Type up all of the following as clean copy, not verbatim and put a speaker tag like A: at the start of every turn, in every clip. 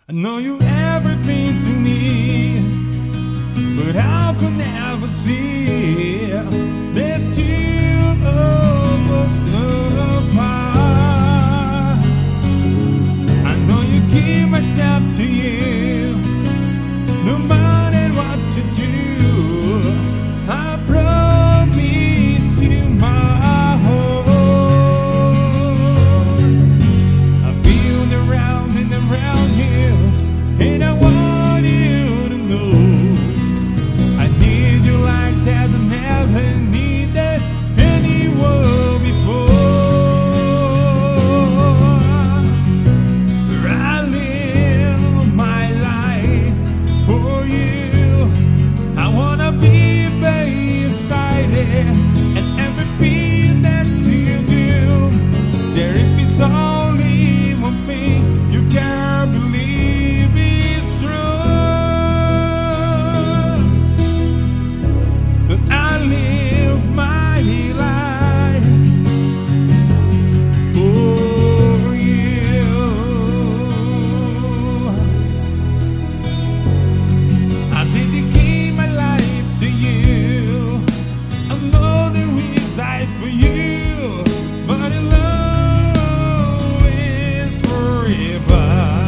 A: I know you everything to me, but I could never see that two of us are apart. I know you give myself to you, no matter what you do. I promise you my heart. I've been around and around you, and I want you to know I need you like that. I never needed anyone before. I live my life for you. I wanna be by your side, and everything that you do. There is only one thing you can't believe is true. But I live my life for you. I dedicate my life to you. I know there is life for you, but in love is forever.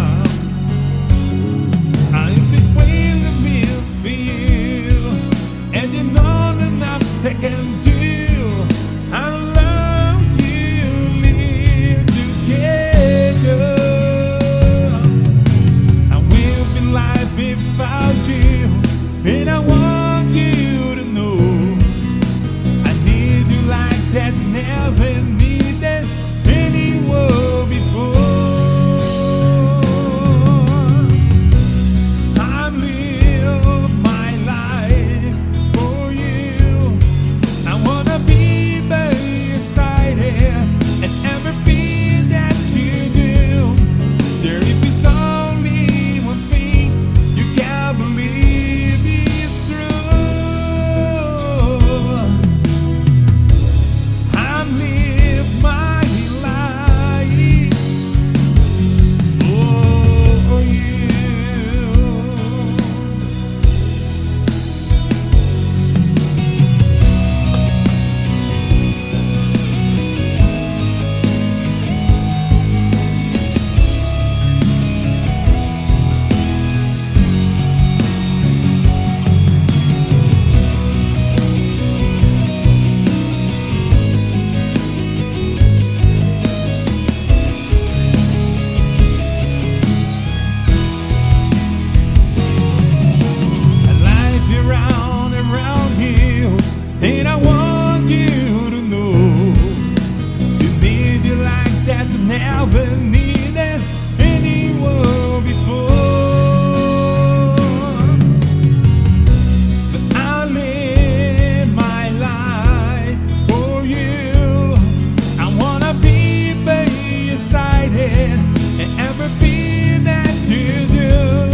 A: I've been waiting for you, and you know nothing I can do. I love you, live together. I will be life without you, and I want you to know I need you like that. Never needed anyone before. I live my life for you. I wanna be by your side, and everything that you do. There is only one thing you can't believe is true. I live my life for you. Life around you, and I want you to know you need you like that. I never needed anyone before. But I live my life for you. I wanna be by your side, and everything that you do.